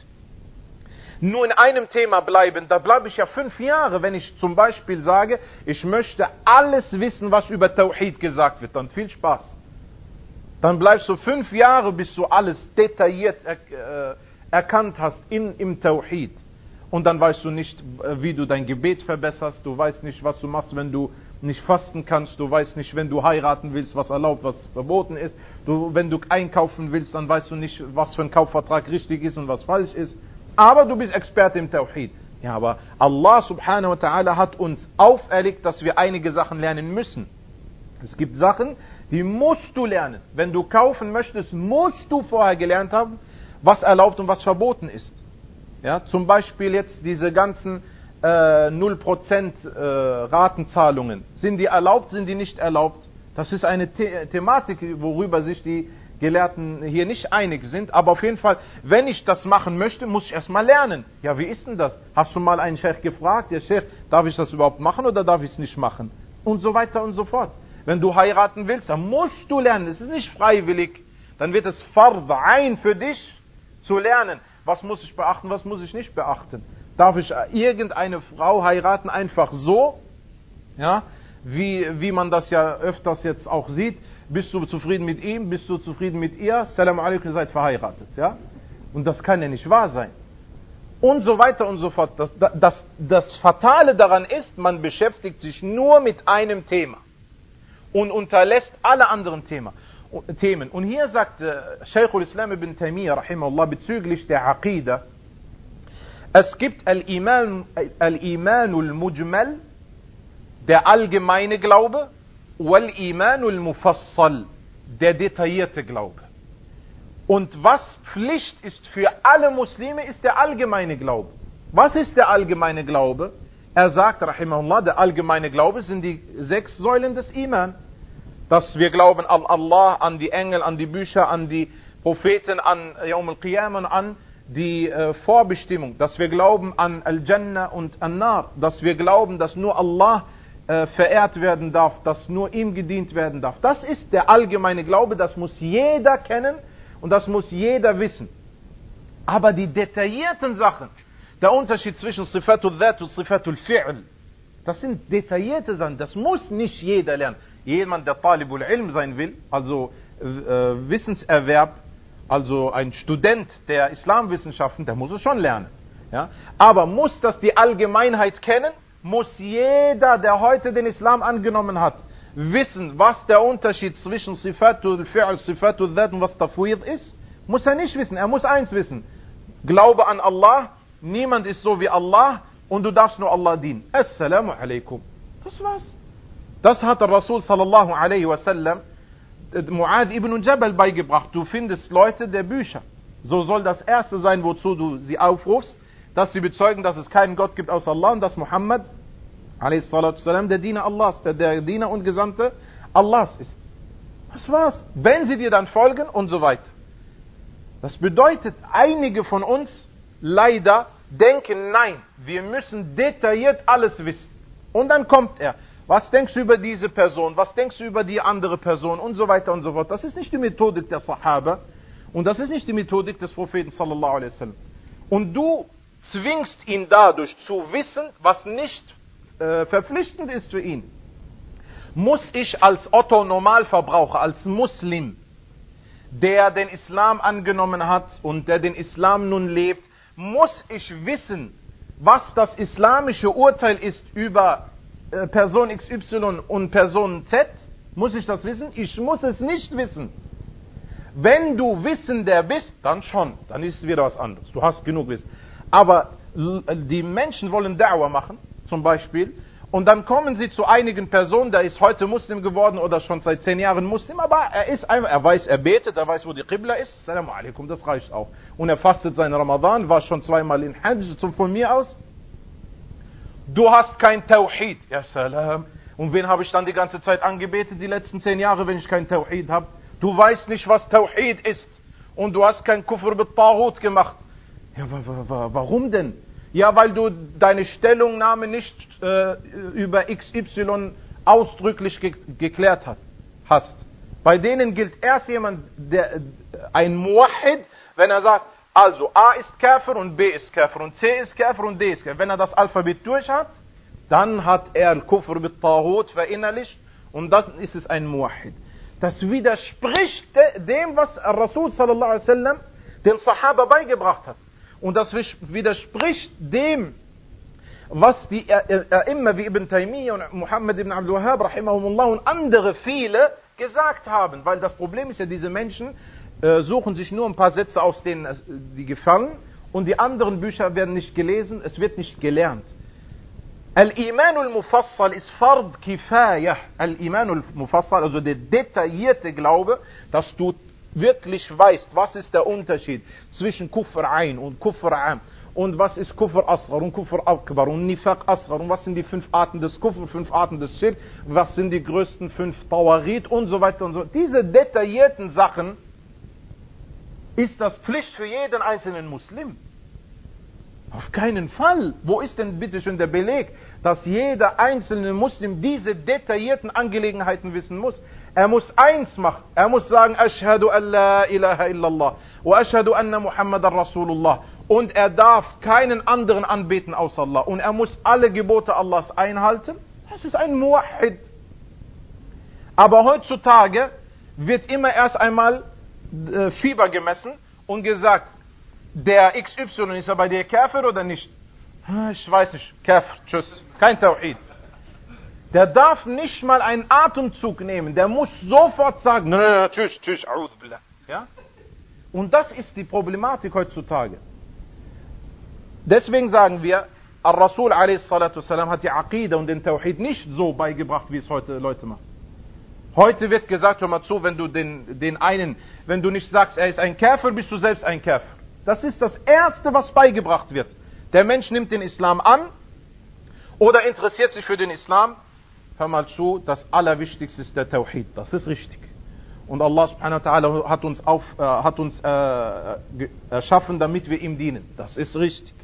nur in einem Thema bleiben, da bleibe ich ja fünf Jahre, wenn ich zum Beispiel sage, ich möchte alles wissen, was über Tawhid gesagt wird, dann viel Spaß. Dann bleibst du fünf Jahre, bis du alles detailliert er, äh, erkannt hast in, im Tawhid. Und dann weißt du nicht, wie du dein Gebet verbesserst, du weißt nicht, was du machst, wenn du nicht fasten kannst, du weißt nicht, wenn du heiraten willst, was erlaubt, was verboten ist. Du, wenn du einkaufen willst, dann weißt du nicht, was für ein Kaufvertrag richtig ist und was falsch ist. Aber du bist Experte im Tawhid. Ja, aber Allah subhanahu wa ta'ala hat uns auferlegt, dass wir einige Sachen lernen müssen. Es gibt Sachen, die musst du lernen. Wenn du kaufen möchtest, musst du vorher gelernt haben, was erlaubt und was verboten ist. Ja, zum Beispiel jetzt diese ganzen äh, null Prozent äh, Ratenzahlungen. Sind die erlaubt, sind die nicht erlaubt? Das ist eine The- Thematik, worüber sich die Gelehrten hier nicht einig sind. Aber auf jeden Fall, wenn ich das machen möchte, muss ich erstmal lernen. Ja, wie ist denn das? Hast du mal einen Sheikh gefragt? Ja, Sheikh, darf ich das überhaupt machen oder darf ich es nicht machen? Und so weiter und so fort. Wenn du heiraten willst, dann musst du lernen. Es ist nicht freiwillig. Dann wird es Fard ein für dich zu lernen. Was muss ich beachten, was muss ich nicht beachten? Darf ich irgendeine Frau heiraten einfach so? Ja, wie, wie man das ja öfters jetzt auch sieht. Bist du zufrieden mit ihm? Bist du zufrieden mit ihr? Salam alaikum, ihr seid verheiratet. Ja? Und das kann ja nicht wahr sein. Und so weiter und so fort. Das, das, das Fatale daran ist, man beschäftigt sich nur mit einem Thema und unterlässt alle anderen Themen. Themen. Und hier sagt äh, Shaykh al-Islam ibn Taymiyyah rahimahullah bezüglich der Aqidah, es gibt Al-Iman Al-Imanul Mujmal, der allgemeine Glaube, Wal-Imanul Mufassal, der detaillierte Glaube. Und was Pflicht ist für alle Muslime, ist der allgemeine Glaube. Was ist der allgemeine Glaube? Er sagt, rahimahullah, der allgemeine Glaube sind die sechs Säulen des Iman. Dass wir glauben an Allah, an die Engel, an die Bücher, an die Propheten, an Yawm al-Qiyamah, an die äh, Vorbestimmung. Dass wir glauben an Al-Jannah und An-Nar. Dass wir glauben, dass nur Allah äh, verehrt werden darf, dass nur ihm gedient werden darf. Das ist der allgemeine Glaube, das muss jeder kennen und das muss jeder wissen. Aber die detaillierten Sachen, der Unterschied zwischen Sifatul Dhat und Sifatul Fi'l. Das sind detaillierte Sachen, das muss nicht jeder lernen. Jemand, der Talibul Ilm sein will, also äh, Wissenserwerb, also ein Student der Islamwissenschaften, der muss es schon lernen. Ja? Aber muss das die Allgemeinheit kennen? Muss jeder, der heute den Islam angenommen hat, wissen, was der Unterschied zwischen Sifatul Fi'l, Sifatul Dhat und was Tafwid ist? Muss er nicht wissen. Er muss eins wissen. Glaube an Allah, niemand ist so wie Allah und du darfst nur Allah dienen. Assalamu alaikum. Das war's. Das hat der Rasul sallallahu alaihi wasallam Mu'ad ibn Jabal beigebracht. Du findest Leute der Bücher. So soll das Erste sein, wozu du sie aufrufst, dass sie bezeugen, dass es keinen Gott gibt außer Allah und dass Muhammad alaihi salatu wasallam der Diener Allahs, der, der Diener und Gesandte Allahs ist. Das war's. Wenn sie dir dann folgen und so weiter. Das bedeutet, einige von uns leider denken, nein, wir müssen detailliert alles wissen. Und dann kommt er. Was denkst du über diese Person? Was denkst du über die andere Person? Und so weiter und so fort. Das ist nicht die Methodik der Sahaba. Und das ist nicht die Methodik des Propheten sallallahu alaihi wasallam. Und du zwingst ihn dadurch zu wissen, was nicht äh, verpflichtend ist für ihn. Muss ich als Otto Normalverbraucher, als Muslim, der den Islam angenommen hat und der den Islam nun lebt, muss ich wissen, was das islamische Urteil ist über äh, Person X Y und Person Z? Muss ich das wissen? Ich muss es nicht wissen. Wenn du Wissender bist, dann schon, dann ist es wieder was anderes. Du hast genug Wissen. Aber die Menschen wollen Da'wah machen, zum Beispiel, und dann kommen sie zu einigen Personen, der ist heute Muslim geworden oder schon seit zehn Jahren Muslim, aber er ist einfach, er weiß, er betet, er weiß, wo die Qibla ist, Salam alaikum, das reicht auch. Und er fastet seinen Ramadan, war schon zweimal in Hajj, von mir aus. Du hast kein Tawhid, ja Salam. Und wen habe ich dann die ganze Zeit angebetet, die letzten zehn Jahre, wenn ich kein Tawhid habe? Du weißt nicht, was Tawhid ist. Und du hast kein Kufr mit Tahut gemacht. Ja, wa, wa, wa, warum denn? Ja, weil du deine Stellungnahme nicht äh, über X Y ausdrücklich ge geklärt hat, hast. Bei denen gilt erst jemand, der, ein Muwahhid, wenn er sagt, also A ist Kafir und B ist Kafir und C ist Kafir und D ist Kafir. Wenn er das Alphabet durch hat, dann hat er Kufr mit Tahut verinnerlicht und dann ist es ein Muwahhid. Das widerspricht dem, was Rasul sallallahu alaihi wasallam den Sahaba beigebracht hat. Und das widerspricht dem, was die immer wie Ibn Taymiyyah und Muhammad ibn Abdul Wahhab rahimahumullah und andere viele gesagt haben. Weil das Problem ist ja, diese Menschen äh, suchen sich nur ein paar Sätze aus, denen die gefallen, und die anderen Bücher werden nicht gelesen, es wird nicht gelernt. Al-Iman al-Mufassal ist Fard Kifayah. Al-Iman al-Mufassal, also der detaillierte Glaube, dass du wirklich weißt, was ist der Unterschied zwischen Kufr Ain und Kufr Am und was ist Kufr Asghar und Kufr Akbar und Nifaq Asghar und was sind die fünf Arten des Kufr, fünf Arten des Schirk, was sind die größten fünf Tawarit und so weiter und so. Diese detaillierten Sachen ist das Pflicht für jeden einzelnen Muslim. Auf keinen Fall. Wo ist denn bitte schon der Beleg, dass jeder einzelne Muslim diese detaillierten Angelegenheiten wissen muss? Er muss eins machen. Er muss sagen, Ashhadu an la ilaha illallah wa ashhadu anna Muhammadan Rasulullah. Und er darf keinen anderen anbeten außer Allah. Und er muss alle Gebote Allahs einhalten. Das ist ein Muwahhid. Aber heutzutage wird immer erst einmal äh, Fieber gemessen und gesagt, der X Y, ist er bei dir Kafir oder nicht? Ich weiß nicht. Kafir, tschüss. Kein Tawhid. Der darf nicht mal einen Atemzug nehmen. Der muss sofort sagen, nein, nein, nein, tschüss, tschüss, a'udhu billah. Ja? Und das ist die Problematik heutzutage. Deswegen sagen wir, Ar-Rasul a.s. hat die Aqidah und den Tawhid nicht so beigebracht, wie es heute Leute machen. Heute wird gesagt, hör mal zu, wenn du den, den einen, wenn du nicht sagst, er ist ein Kafir, bist du selbst ein Kafir. Das ist das Erste, was beigebracht wird. Der Mensch nimmt den Islam an oder interessiert sich für den Islam. Hör mal zu, das Allerwichtigste ist der Tawhid. Das ist richtig. Und Allah subhanahu wa ta'ala hat uns, auf, äh, hat uns äh, erschaffen, damit wir ihm dienen. Das ist richtig.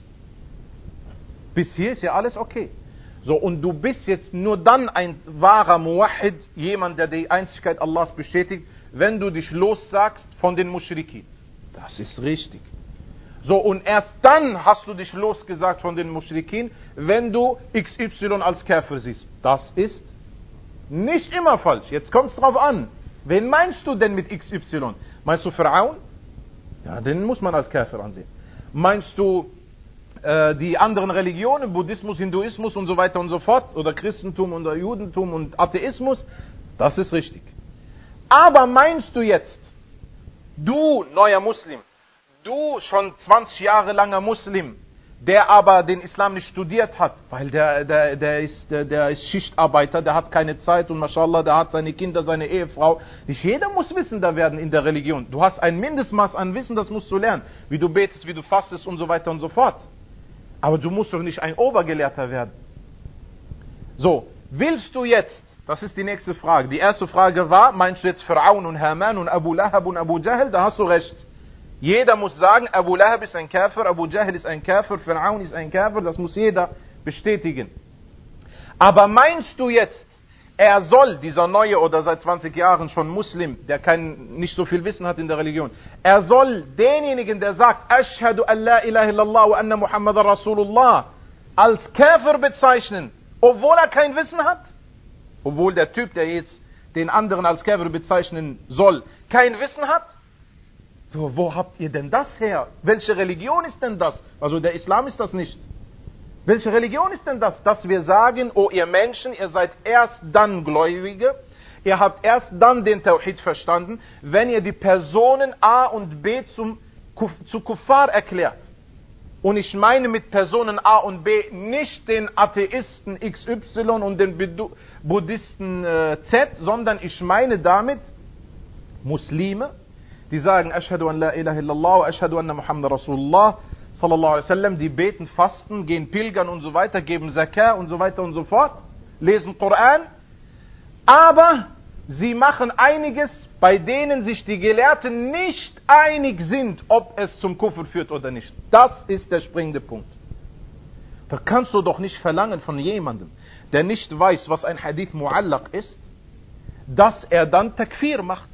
Bis hier ist ja alles okay. So, und du bist jetzt nur dann ein wahrer Muwahhid, jemand, der die Einzigkeit Allahs bestätigt, wenn du dich lossagst von den Muschrikin. Das ist richtig. So, und erst dann hast du dich losgesagt von den Muschrikin, wenn du X Y als Käfer siehst. Das ist nicht immer falsch. Jetzt kommt es drauf an. Wen meinst du denn mit X Y? Meinst du Pharaon? Ja, den muss man als Käfer ansehen. Meinst du äh, die anderen Religionen, Buddhismus, Hinduismus und so weiter und so fort, oder Christentum oder Judentum und Atheismus? Das ist richtig. Aber meinst du jetzt, du neuer Muslim, du schon zwanzig Jahre langer Muslim, der aber den Islam nicht studiert hat, weil der, der, der, ist, der, der ist Schichtarbeiter, der hat keine Zeit und mashallah, der hat seine Kinder, seine Ehefrau. Nicht jeder muss Wissender werden in der Religion. Du hast ein Mindestmaß an Wissen, das musst du lernen. Wie du betest, wie du fastest und so weiter und so fort. Aber du musst doch nicht ein Obergelehrter werden. So, willst du jetzt, das ist die nächste Frage. Die erste Frage war, meinst du jetzt Pharaon und Haman und Abu Lahab und Abu Jahl? Da hast du recht. Jeder muss sagen, Abu Lahab ist ein Käfer, Abu Jahl ist ein Käfer, Pharaon ist ein Käfer, das muss jeder bestätigen. Aber meinst du jetzt, er soll, dieser neue oder seit zwanzig Jahren schon Muslim, der kein, nicht so viel Wissen hat in der Religion, er soll denjenigen, der sagt, Ashhadu an la ilaha illallah wa anna Muhammadan Rasulullah, als Käfer bezeichnen, obwohl er kein Wissen hat? Obwohl der Typ, der jetzt den anderen als Käfer bezeichnen soll, kein Wissen hat? Wo, wo habt ihr denn das her? Welche Religion ist denn das? Also der Islam ist das nicht. Welche Religion ist denn das? Dass wir sagen, oh ihr Menschen, ihr seid erst dann Gläubige, ihr habt erst dann den Tawhid verstanden, wenn ihr die Personen A und B zum, zu Kuffar erklärt. Und ich meine mit Personen A und B nicht den Atheisten X Y und den Buddhisten äh, Z, sondern ich meine damit Muslime, die sagen, Ashhadu an la ilaha illallah, Ashhadu anna Muhammad Rasulullah, sallallahu alaihi wasallam, die beten, fasten, gehen pilgern und so weiter, geben Zakah und so weiter und so fort, lesen Koran, aber sie machen einiges, bei denen sich die Gelehrten nicht einig sind, ob es zum Kufr führt oder nicht. Das ist der springende Punkt. Da kannst du doch nicht verlangen von jemandem, der nicht weiß, was ein Hadith Mu'allaq ist, dass er dann Takfir macht.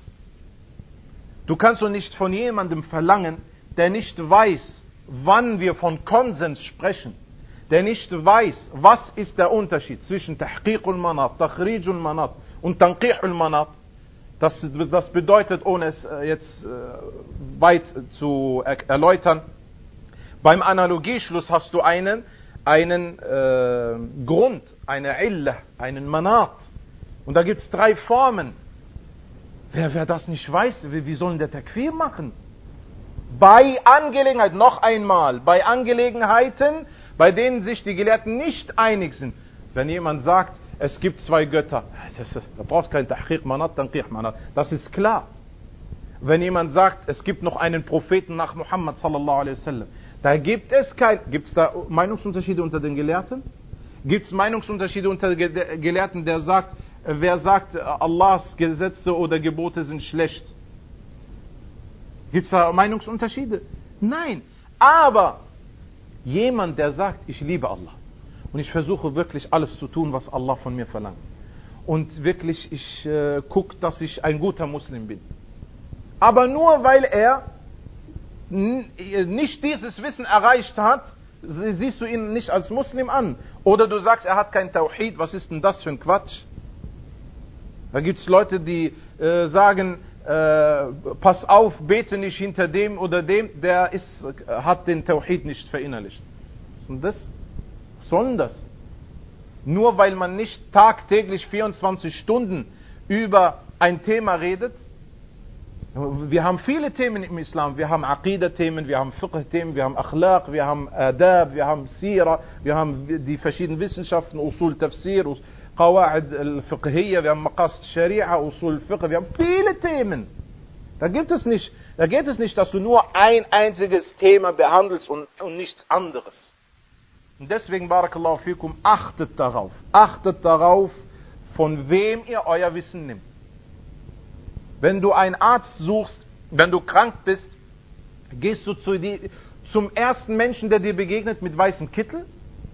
Du kannst doch nicht von jemandem verlangen, der nicht weiß, wann wir von Konsens sprechen, der nicht weiß, was ist der Unterschied zwischen Tahqiqul Manat, Takhrijul Manat und Tanqihul Manat. Das, das bedeutet, ohne es jetzt weit zu erläutern, beim Analogieschluss hast du einen, einen äh, Grund, eine Illah, einen Manat. Und da gibt es drei Formen. Wer, wer das nicht weiß, wie, wie sollen der Takfir machen? Bei Angelegenheit, noch einmal, bei Angelegenheiten, bei denen sich die Gelehrten nicht einig sind. Wenn jemand sagt, es gibt zwei Götter, da braucht kein Tahqiq Manat, Tanqih Manat, das ist klar. Wenn jemand sagt, es gibt noch einen Propheten nach Muhammad sallallahu alaihi wasallam, da gibt es kein, gibt es da Meinungsunterschiede unter den Gelehrten? Gibt es Meinungsunterschiede unter den Gelehrten, der sagt, wer sagt, Allahs Gesetze oder Gebote sind schlecht? Gibt es da Meinungsunterschiede? Nein. Aber jemand, der sagt, ich liebe Allah und ich versuche wirklich alles zu tun, was Allah von mir verlangt. Und wirklich, ich äh, gucke, dass ich ein guter Muslim bin. Aber nur weil er nicht dieses Wissen erreicht hat, siehst du ihn nicht als Muslim an. Oder du sagst, er hat kein Tawhid. Was ist denn das für ein Quatsch? Da gibt es Leute, die äh, sagen, äh, pass auf, bete nicht hinter dem oder dem, der ist, hat den Tawhid nicht verinnerlicht. Was ist denn das? Was soll denn das? Nur weil man nicht tagtäglich vierundzwanzig Stunden über ein Thema redet. Wir haben viele Themen im Islam. Wir haben Aqidah-Themen, wir haben Fiqh-Themen, wir haben Akhlaq, wir haben Adab, wir haben Sira, wir haben die verschiedenen Wissenschaften, Usul Tafsir, Qawa'id al-Fiqhiyya, wir haben Maqasid Sharia, Usul Fiqh, wir haben viele Themen. Da gibt es nicht, da geht es nicht, dass du nur ein einziges Thema behandelst und, und nichts anderes. Und deswegen, Barakallahu fikum, achtet darauf, achtet darauf, von wem ihr euer Wissen nimmt. Wenn du einen Arzt suchst, wenn du krank bist, gehst du zu die, zum ersten Menschen, der dir begegnet, mit weißem Kittel.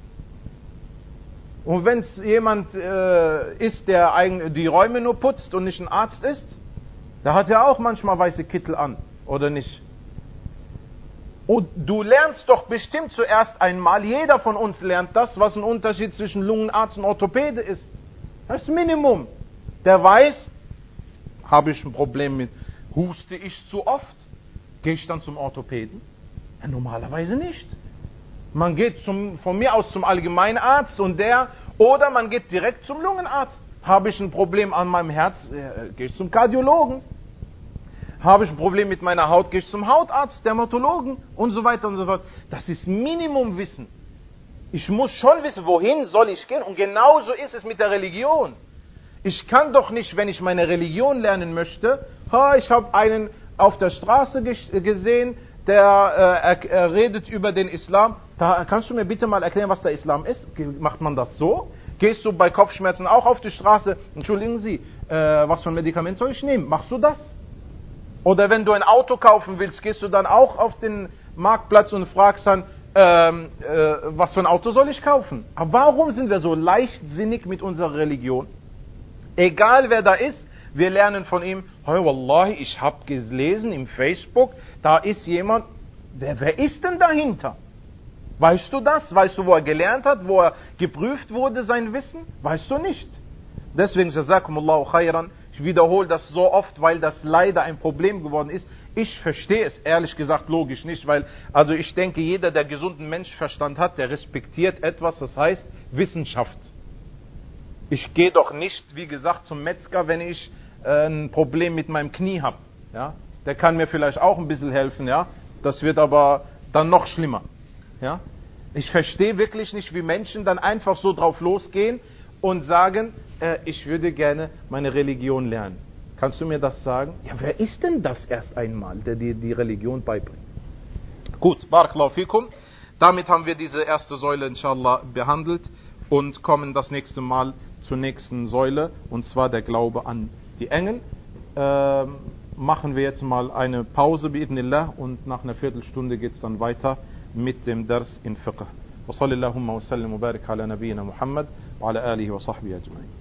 Und wenn es jemand äh, ist, der eigen, die Räume nur putzt und nicht ein Arzt ist, da hat er auch manchmal weiße Kittel an, oder nicht? Und du lernst doch bestimmt zuerst einmal, jeder von uns lernt das, was ein Unterschied zwischen Lungenarzt und Orthopäde ist. Das Minimum. Der weiß, habe ich ein Problem mit, huste ich zu oft, gehe ich dann zum Orthopäden? Ja, normalerweise nicht. Man geht zum, von mir aus zum Allgemeinarzt und der, oder man geht direkt zum Lungenarzt. Habe ich ein Problem an meinem Herz, äh, gehe ich zum Kardiologen. Habe ich ein Problem mit meiner Haut, gehe ich zum Hautarzt, Dermatologen und so weiter und so fort. Das ist Minimumwissen. Ich muss schon wissen, wohin soll ich gehen? Und genauso ist es mit der Religion. Ich kann doch nicht, wenn ich meine Religion lernen möchte, ha, ich habe einen auf der Straße gesehen, der äh, er, er redet über den Islam. Da kannst du mir bitte mal erklären, was der Islam ist? Macht man das so? Gehst du bei Kopfschmerzen auch auf die Straße? Entschuldigen Sie, äh, was für ein Medikament soll ich nehmen? Machst du das? Oder wenn du ein Auto kaufen willst, gehst du dann auch auf den Marktplatz und fragst dann, ähm, äh, was für ein Auto soll ich kaufen? Aber warum sind wir so leichtsinnig mit unserer Religion? Egal wer da ist, wir lernen von ihm, hey, Wallahi, ich habe gelesen im Facebook, da ist jemand, wer, wer ist denn dahinter? Weißt du das? Weißt du, wo er gelernt hat, wo er geprüft wurde, sein Wissen? Weißt du nicht. Deswegen, Jazakumullahu khairan, ich wiederhole das so oft, weil das leider ein Problem geworden ist. Ich verstehe es ehrlich gesagt logisch nicht, weil, also ich denke, jeder, der gesunden Menschenverstand hat, der respektiert etwas, das heißt Wissenschaft. Ich gehe doch nicht, wie gesagt, zum Metzger, wenn ich äh, ein Problem mit meinem Knie habe. Ja? Der kann mir vielleicht auch ein bisschen helfen, ja. Das wird aber dann noch schlimmer. Ja? Ich verstehe wirklich nicht, wie Menschen dann einfach so drauf losgehen und sagen, äh, ich würde gerne meine Religion lernen. Kannst du mir das sagen? Ja, wer ist denn das erst einmal, der dir die Religion beibringt? Gut, Barakallahu fikum. Damit haben wir diese erste Säule inshallah behandelt und kommen das nächste Mal zur nächsten Säule, und zwar der Glaube an die Engel. Ähm, machen wir jetzt mal eine Pause bi'idhnillah und nach einer Viertelstunde geht es dann weiter mit dem Dars in Fiqh. Wa sallallahu wa sallam wa barik ala nabiyyina Muhammad wa ala alihi wa sahbihi ajma'in.